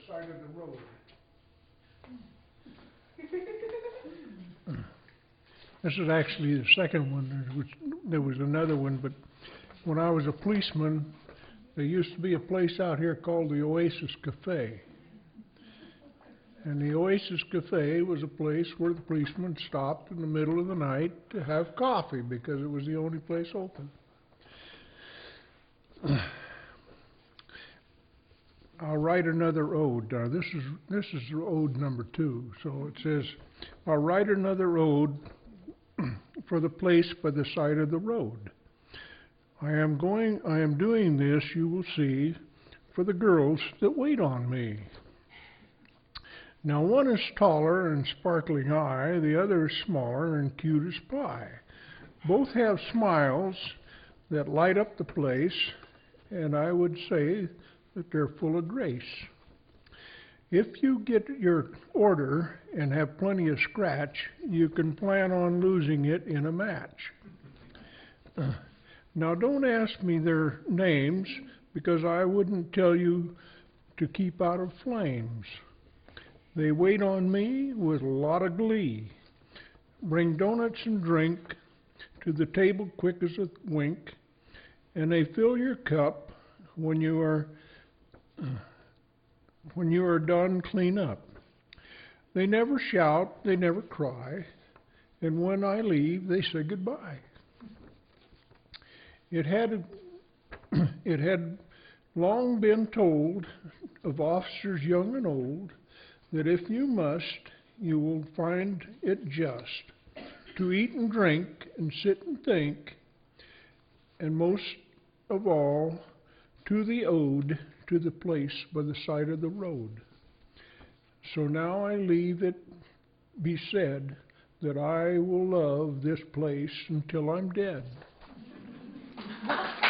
side of the road. This is actually the second one. There was another one, but when I was a policeman, there used to be a place out here called the Oasis Cafe. And the Oasis Cafe was a place where the policemen stopped in the middle of the night to have coffee because it was the only place open. I'll write another ode. This is ode number 2. So it says, I'll write another ode for the place by the side of the road. I am doing this, you will see, for the girls that wait on me. Now one is taller and sparkling eye, the other is smaller and cute as pie. Both have smiles that light up the place, and I would say that they're full of grace. If you get your order and have plenty of scratch, you can plan on losing it in a match. Now don't ask me their names, because I wouldn't tell you to keep out of flames. They wait on me with a lot of glee. Bring donuts and drink to the table quick as a wink, and they fill your cup when you are done, clean up. They never shout, they never cry, and when I leave, they say goodbye. It had long been told of officers young and old that if you must, you will find it just to eat and drink and sit and think, and most of all, to the ode to the place by the side of the road. So now I leave it be said that I will love this place until I'm dead.